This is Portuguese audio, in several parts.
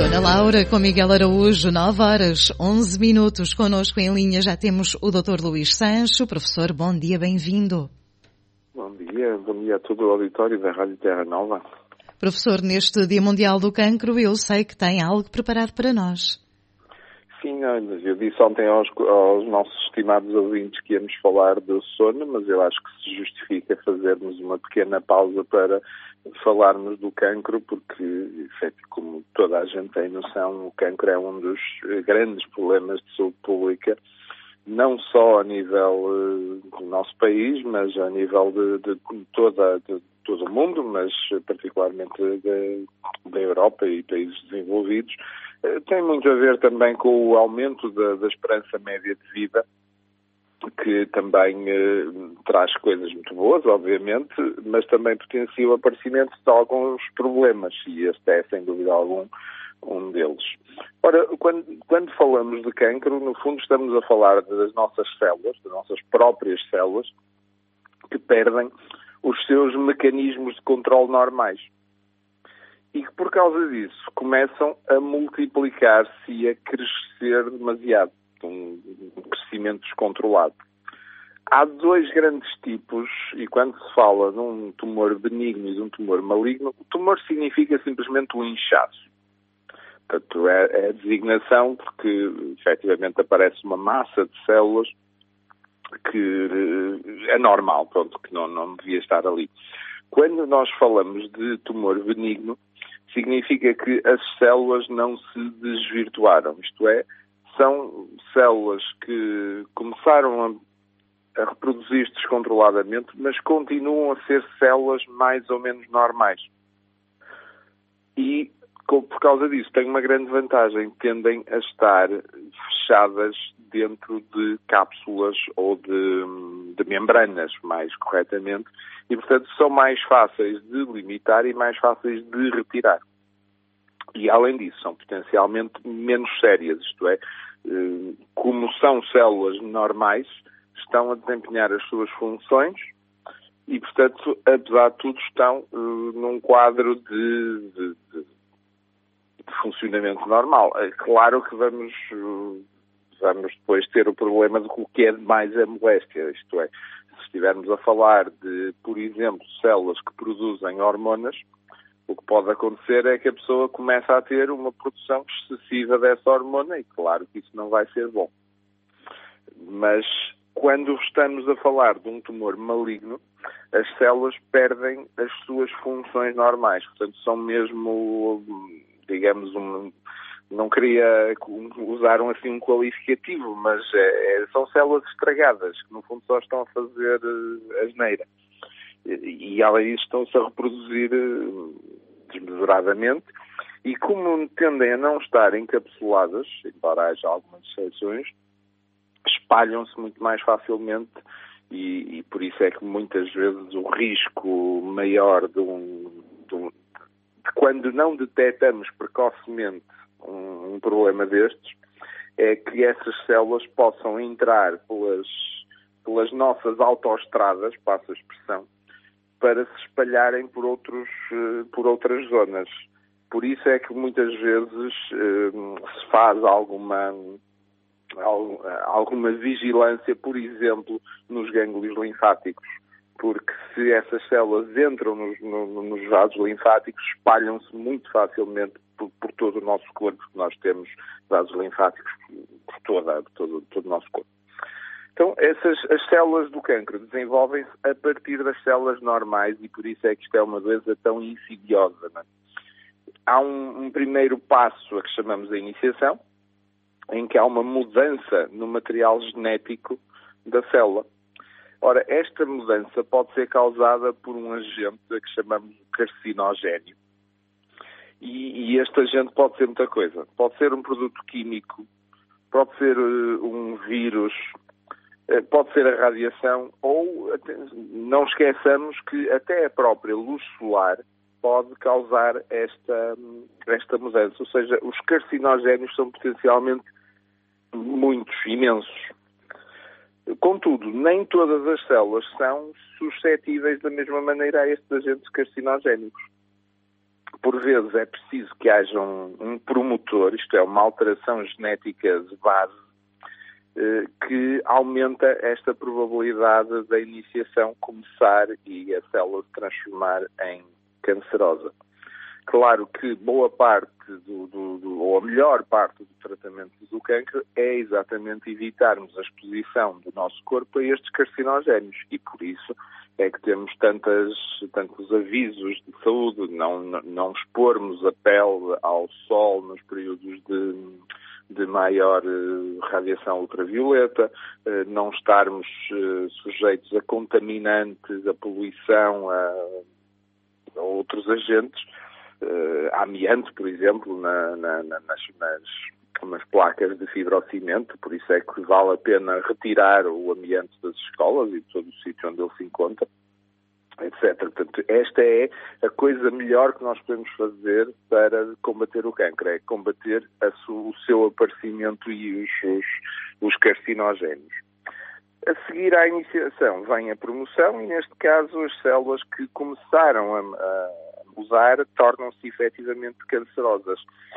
Ana Laura com Miguel Araújo, 9h11. Connosco em linha já temos o Dr. Luís Sancho. Professor, bom dia, bem-vindo. Bom dia a todo o auditório da Rádio Terra Nova. Professor, neste Dia Mundial do Cancro, eu sei que tem algo preparado para nós. Sim, eu disse ontem aos nossos estimados ouvintes que íamos falar do sono, mas eu acho que se justifica fazermos uma pequena pausa para falarmos do cancro, porque, como toda a gente tem noção, o cancro é um dos grandes problemas de saúde pública, não só a nível do nosso país, mas a nível de todo o mundo, mas particularmente da Europa e países desenvolvidos. Tem muito a ver também com o aumento da esperança média de vida, que também traz coisas muito boas, obviamente, mas também potencia o aparecimento de alguns problemas, e este é, sem dúvida algum, um deles. Ora, quando falamos de cancro, no fundo estamos a falar das nossas células, das nossas próprias células, que perdem os seus mecanismos de controle normais. E que, por causa disso, começam a multiplicar-se e a crescer demasiado, um crescimento descontrolado. Há dois grandes tipos, e quando se fala de um tumor benigno e de um tumor maligno, o tumor significa simplesmente um inchaço. Portanto, é a designação porque, efetivamente, aparece uma massa de células que é normal, que não devia estar ali. Quando nós falamos de tumor benigno, significa que as células não se desvirtuaram, isto é, são células que começaram a reproduzir-se descontroladamente, mas continuam a ser células mais ou menos normais. E, por causa disso, têm uma grande vantagem, tendem a estar fechadas dentro de cápsulas ou de membranas, mais corretamente, e, portanto, são mais fáceis de limitar e mais fáceis de retirar. E, além disso, são potencialmente menos sérias, isto é, como são células normais, estão a desempenhar as suas funções e, portanto, apesar de tudo, estão num quadro de funcionamento normal. É claro que vamos depois ter o problema de o que é mais a moléstia, isto é, se estivermos a falar de, por exemplo, células que produzem hormonas, o que pode acontecer é que a pessoa começa a ter uma produção excessiva dessa hormona e claro que isso não vai ser bom. Mas quando estamos a falar de um tumor maligno, as células perdem as suas funções normais, portanto são mesmo, digamos, não queria usar um qualificativo, mas são células estragadas, que no fundo só estão a fazer asneira. E além disso estão-se a reproduzir desmesuradamente e como tendem a não estar encapsuladas, embora haja algumas exceções, espalham-se muito mais facilmente e por isso é que muitas vezes o risco maior de quando não detectamos precocemente um problema destes é que essas células possam entrar pelas nossas autoestradas, passa a expressão, para se espalharem por outras zonas. Por isso é que muitas vezes se faz alguma vigilância, por exemplo, nos gânglios linfáticos, porque se essas células entram nos vasos linfáticos, espalham-se muito facilmente por todo o nosso corpo, porque nós temos vasos linfáticos por todo o nosso corpo. Então, as células do cancro desenvolvem-se a partir das células normais e por isso é que isto é uma doença tão insidiosa. Não é? Há um primeiro passo a que chamamos a iniciação, em que há uma mudança no material genético da célula. Ora, esta mudança pode ser causada por um agente a que chamamos de carcinogénio. E este agente pode ser muita coisa. Pode ser um produto químico, pode ser um vírus, pode ser a radiação ou, não esqueçamos que até a própria luz solar pode causar esta mudança. Ou seja, os carcinogénios são potencialmente muitos, imensos. Contudo, nem todas as células são suscetíveis da mesma maneira a estes agentes carcinogénicos. por vezes é preciso que haja um promotor, isto é, uma alteração genética de base, que aumenta esta probabilidade da iniciação começar e a célula se transformar em cancerosa. Claro que boa parte ou a melhor parte do tratamento do cancro é exatamente evitarmos a exposição do nosso corpo a estes carcinogénios e por isso é que temos tantos avisos de saúde, não expormos a pele ao sol nos períodos de maior radiação ultravioleta, não estarmos sujeitos a contaminantes, a poluição, a outros agentes, amianto, por exemplo, nas placas de fibrocimento, por isso é que vale a pena retirar o amianto das escolas e de todo o sítio onde ele se encontra, etc. Portanto, esta é a coisa melhor que nós podemos fazer para combater o cancro, é combater o seu aparecimento e os carcinogénios. A seguir à iniciação vem a promoção e, neste caso, as células que começaram a usar tornam-se efetivamente cancerosas.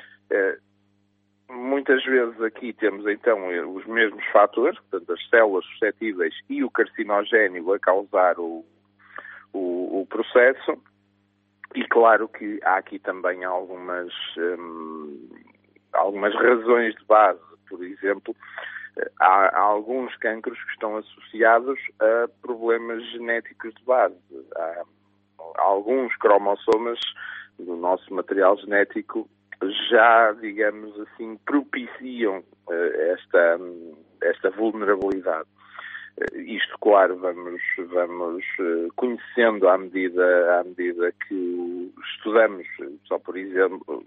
Muitas vezes aqui temos então os mesmos fatores, portanto as células suscetíveis e o carcinogénio a causar o processo, e claro que há aqui também algumas razões de base. Por exemplo, há alguns cancros que estão associados a problemas genéticos de base. Há alguns cromossomas do nosso material genético já, digamos assim, propiciam esta vulnerabilidade. Isto, claro, vamos conhecendo à medida que estudamos. Só por exemplo,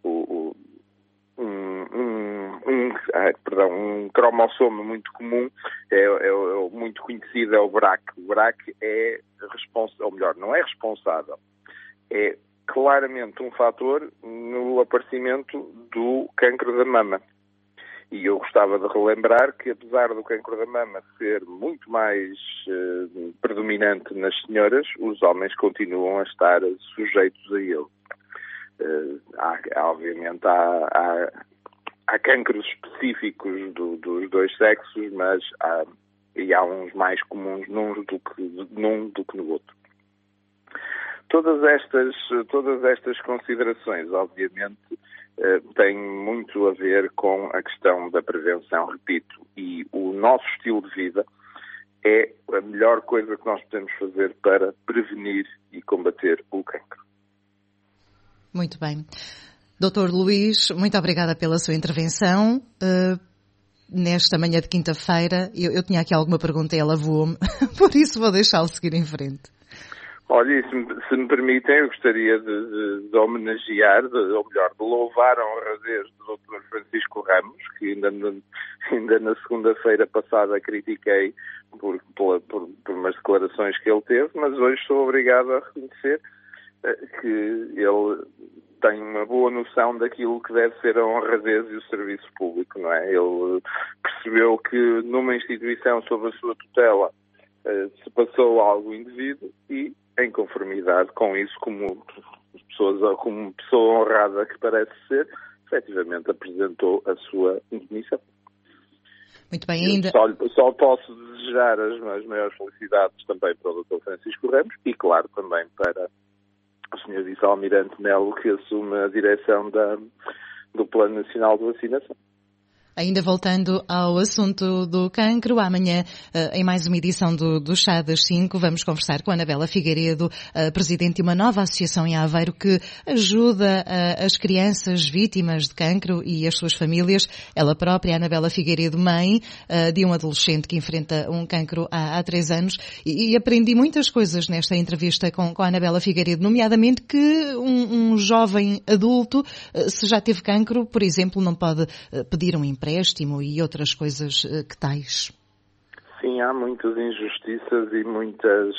um cromossomo muito comum, muito conhecido, é o BRCA. O BRCA é responsável, ou melhor, não é responsável, é claramente um fator no aparecimento do cancro da mama. E eu gostava de relembrar que, apesar do cancro da mama ser muito mais predominante nas senhoras, os homens continuam a estar sujeitos a ele. Obviamente há cancros específicos dos dois sexos, mas há uns mais comuns num do que no outro. Todas estas considerações, obviamente, têm muito a ver com a questão da prevenção, repito, e o nosso estilo de vida é a melhor coisa que nós podemos fazer para prevenir e combater o cancro. Muito bem. Dr. Luís, muito obrigada pela sua intervenção. Nesta manhã de quinta-feira, eu tinha aqui alguma pergunta e ela voou-me, por isso vou deixá-lo seguir em frente. Olha, se me permitem, eu gostaria de homenagear, ou melhor, de louvar a honradez do Dr. Francisco Ramos, que ainda na segunda-feira passada critiquei por umas declarações que ele teve, mas hoje sou obrigado a reconhecer que ele tem uma boa noção daquilo que deve ser a honradez e o serviço público, não é? Ele percebeu que numa instituição sob a sua tutela se passou algo indevido e, em conformidade com isso, como pessoa honrada que parece ser, efetivamente apresentou a sua demissão. Muito bem, ainda... Só posso desejar as maiores felicidades também para o Dr. Francisco Ramos e, claro, também para o Sr. Vice-Almirante Melo, que assume a direção do Plano Nacional de Vacinação. Ainda voltando ao assunto do cancro, amanhã, em mais uma edição do Chá das 5, vamos conversar com a Anabela Figueiredo, presidente de uma nova associação em Aveiro que ajuda as crianças vítimas de cancro e as suas famílias. Ela própria, a Anabela Figueiredo, mãe de um adolescente que enfrenta um cancro há 3 anos. E aprendi muitas coisas nesta entrevista com a Anabela Figueiredo, nomeadamente que um jovem adulto, se já teve cancro, por exemplo, não pode pedir um empréstimo e outras coisas que tais. Sim, há muitas injustiças e muitas...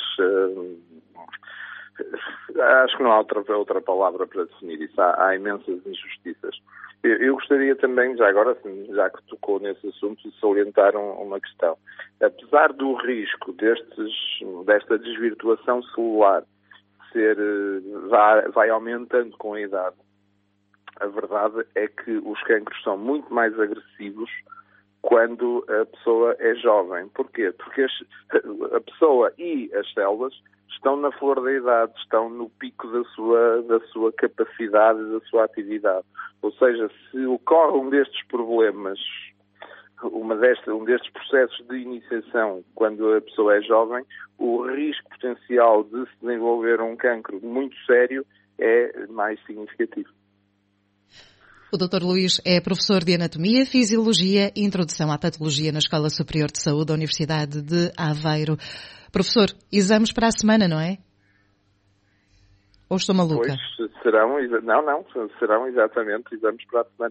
acho que não há outra palavra para definir isso. Há imensas injustiças. Eu gostaria também, já que tocou nesse assunto, de salientar uma questão. Apesar do risco desta desvirtuação celular vai aumentando com a idade. A verdade é que os cancros são muito mais agressivos quando a pessoa é jovem. Porquê? Porque a pessoa e as células estão na flor da idade, estão no pico da sua capacidade, da sua atividade. Ou seja, se ocorre um destes problemas, um destes processos de iniciação quando a pessoa é jovem, o risco potencial de se desenvolver um cancro muito sério é mais significativo. O Dr. Luís é professor de Anatomia, Fisiologia e Introdução à Patologia na Escola Superior de Saúde da Universidade de Aveiro. Professor, exames para a semana, não é? Ou estou maluca? Pois, serão exatamente exames para a semana.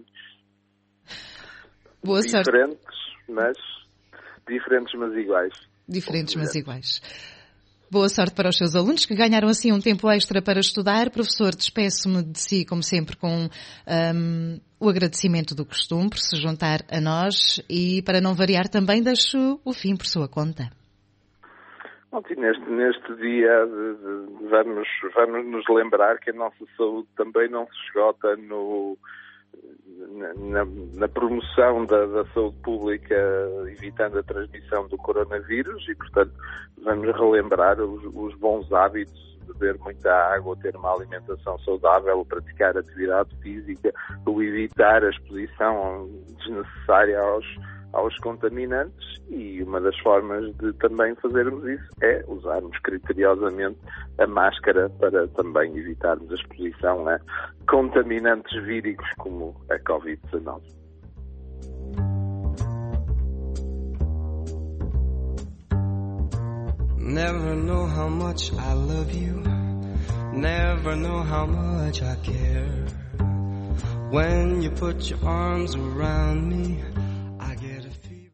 Boa sorte. Diferentes, mas iguais. Diferentes, mas iguais. Boa sorte para os seus alunos que ganharam assim um tempo extra para estudar. Professor, despeço-me de si, como sempre, com o agradecimento do costume por se juntar a nós e, para não variar, também deixo o fim por sua conta. Neste dia vamos nos lembrar que a nossa saúde também não se esgota na promoção da saúde pública, evitando a transmissão do coronavírus e, portanto, vamos relembrar os bons hábitos, beber muita água, ter uma alimentação saudável, praticar atividade física, o evitar a exposição desnecessária aos contaminantes, e uma das formas de também fazermos isso é usarmos criteriosamente a máscara para também evitarmos a exposição a contaminantes víricos como a Covid-19. Never know how much I love you, never know how much I care. When you put your arms around me,